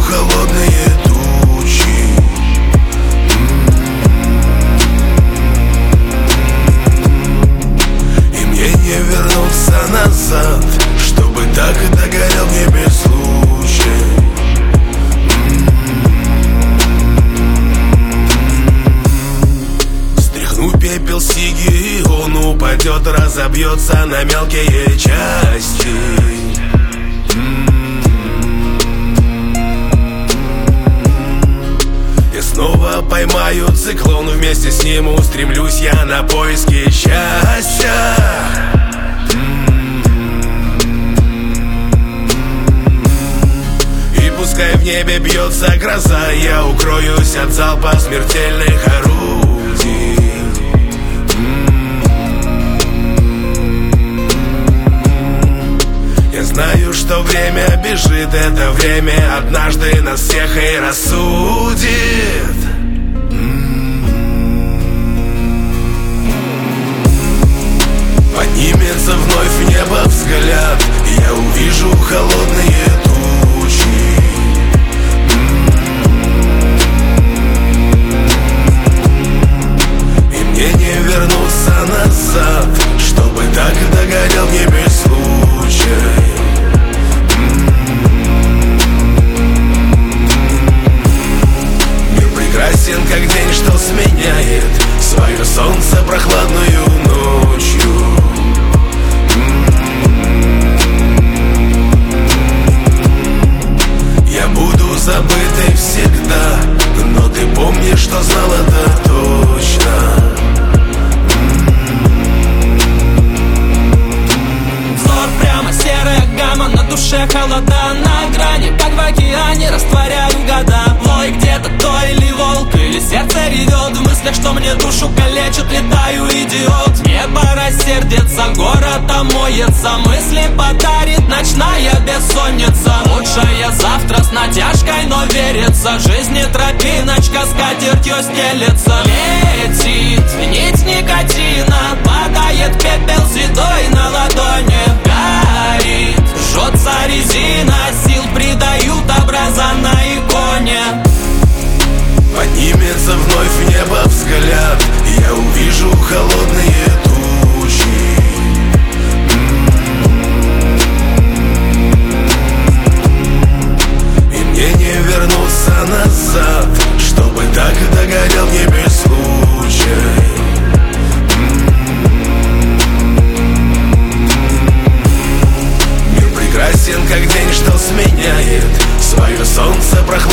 холодные тучи. И мне не вернуться назад, чтобы так и догорел в небе случай. Стряхну пепел сиги, и он упадет, разобьется на мелкие части. И снова поймаю циклон, вместе с ним устремлюсь я на поиски счастья. И пускай в небе бьется гроза, я укроюсь от залпа смертельных орудий. Я знаю, что время бежит, это время однажды нас всех и рассудит. Поднимется вновь в небо взгляд, я увижу холодные тучи. И мне не вернуться назад, чтобы так и догорел в небе случай. Мир прекрасен, как день, что сменяет свое солнце прохладную ночью. Я буду забытой всегда, но ты помнишь, что знал это точно. Взор прямо, серая гамма, на душе холода, на грани, как в океане, растворяю года. Лой где-то то или волк, или сердце ревет в мыслях, что мне душу калечит, летаю, идиот. Небо рассердится, город омоется, мысли подарит ночная бессонница. Лучшее завтра с натяжкой, но верится, жизни тропиночка скатертью стелется. Летит нить никотина, падает пепел седой на ладони. Горит, жжется резина, сил придают образа на иконе. Поднимется вновь в небо взгляд, я увижу холодные тучи. И мне не вернуться назад, чтобы так и догорел в небе случай. Мир прекрасен, как день, что сменяет свое солнце прохладное.